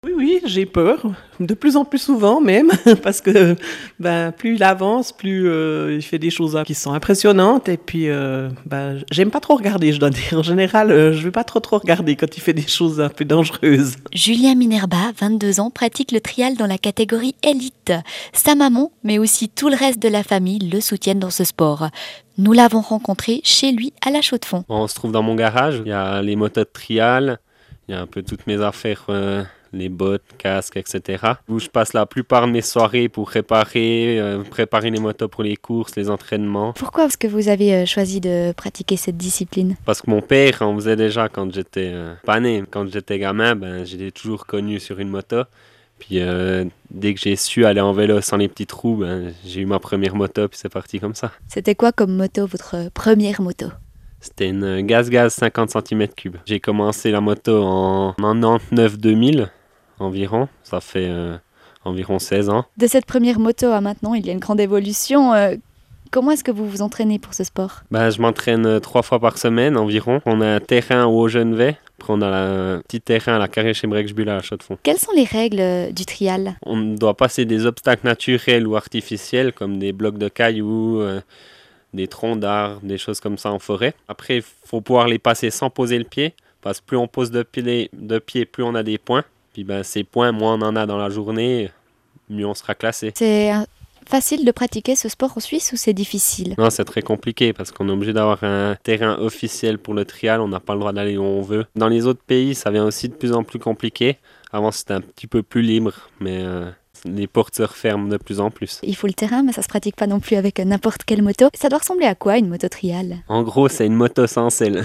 Oui, oui, j'ai peur, de plus en plus souvent même, parce que plus il avance, plus il fait des choses qui sont impressionnantes. Et puis, j'aime pas trop regarder, je dois dire. En général, je vais pas trop regarder quand il fait des choses un peu dangereuses. Julien Minerba, 22 ans, pratique le trial dans la catégorie élite. Sa maman, mais aussi tout le reste de la famille, le soutiennent dans ce sport. Nous l'avons rencontré chez lui à la Chaux-de-Fonds. On se trouve dans mon garage, il y a les motos de trial, il y a un peu toutes mes affaires, les bottes, casques, etc. Où je passe la plupart de mes soirées pour préparer les motos pour les courses, les entraînements. Pourquoi est-ce que vous avez choisi de pratiquer cette discipline? Parce que mon père en faisait déjà quand j'étais pas né. Quand j'étais gamin, je l'ai toujours connu sur une moto. Puis dès que j'ai su aller en vélo sans les petits trous, j'ai eu ma première moto, puis c'est parti comme ça. C'était quoi comme moto, votre première moto? C'était une Gaz 50 cm3. J'ai commencé la moto en 99-2000 environ. Ça fait environ 16 ans. De cette première moto à maintenant, il y a une grande évolution. Comment est-ce que vous vous entraînez pour ce sport? Je m'entraîne 3 fois par semaine environ. On a un terrain au Haut-Genevet. Après, on a un petit terrain à la Carrière chez Brecqhubühl à la Chaux-de-Fonds. Quelles sont les règles du trial? On doit passer des obstacles naturels ou artificiels comme des blocs de cailloux, des troncs d'arbres, des choses comme ça en forêt. Après, il faut pouvoir les passer sans poser le pied, parce que plus on pose de pied, plus on a des points. Puis ces points, moins on en a dans la journée, mieux on sera classé. C'est facile de pratiquer ce sport en Suisse ou c'est difficile? Non, c'est très compliqué parce qu'on est obligé d'avoir un terrain officiel pour le trial, on n'a pas le droit d'aller où on veut. Dans les autres pays, ça vient aussi de plus en plus compliqué. Avant, c'était un petit peu plus libre, mais les portes se referment de plus en plus. Il faut le terrain, mais ça se pratique pas non plus avec n'importe quelle moto. Ça doit ressembler à quoi, une moto trial? En gros, c'est une moto sans selle.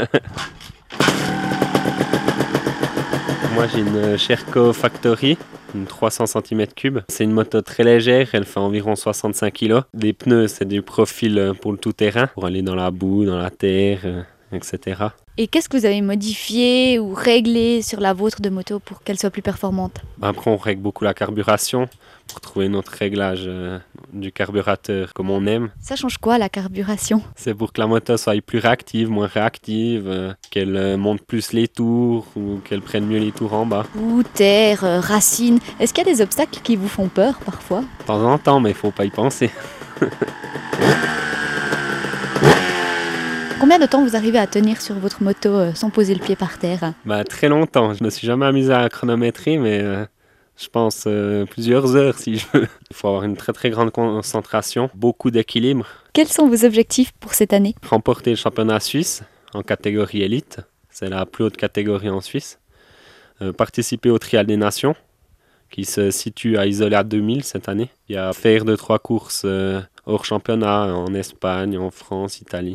Moi, j'ai une Sherco Factory, une 300 cm3. C'est une moto très légère, elle fait environ 65 kg. Les pneus, c'est du profil pour le tout-terrain, pour aller dans la boue, dans la terre, etc. Et qu'est-ce que vous avez modifié ou réglé sur la vôtre de moto pour qu'elle soit plus performante? Après, on règle beaucoup la carburation pour trouver notre réglage du carburateur comme on aime. Ça change quoi, la carburation? C'est pour que la moto soit plus réactive, moins réactive, qu'elle monte plus les tours ou qu'elle prenne mieux les tours en bas. Boue, terre, racines. Est-ce qu'il y a des obstacles qui vous font peur parfois? De temps en temps, mais il ne faut pas y penser. Combien de temps vous arrivez à tenir sur votre moto sans poser le pied par terre? Très longtemps. Je me suis jamais amusé à chronométrer, mais je pense plusieurs heures si je veux. Il faut avoir une très très grande concentration, beaucoup d'équilibre. Quels sont vos objectifs pour cette année? Remporter le championnat suisse en catégorie élite, c'est la plus haute catégorie en Suisse. Participer au Trial des Nations, qui se situe à Isola 2000 cette année. Il y a faire 2-3 courses hors championnat en Espagne, en France, Italie.